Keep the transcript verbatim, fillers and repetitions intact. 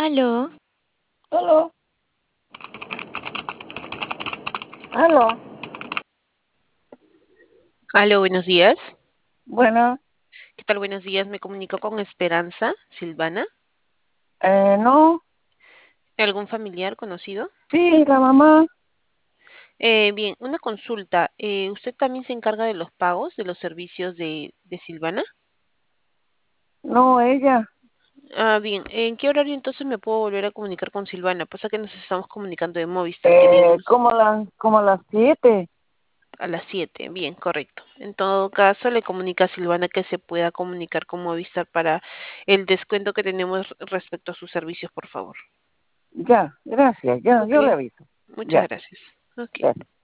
Aló, Aló, aló. aló, buenos días. Bueno, ¿Qué tal? Buenos días. Me comunico con Esperanza Silvana. eh, no, ¿Algún familiar conocido? sí, la mamá, Eh, bien, una consulta. Eh, ¿usted también se encarga de los pagos de los servicios de, de Silvana? no, ella, Ah, bien. ¿En qué horario entonces me puedo volver a comunicar con Silvana? Pasa que nos estamos comunicando de Movistar. eh, Queríamos como las, como las siete, a las siete. Bien, correcto. En todo caso, le comunica a Silvana que se pueda comunicar con Movistar para el descuento que tenemos respecto a sus servicios, por favor. ya, gracias, ya, Ok. yo le aviso, Muchas ya, gracias. Ok. ya.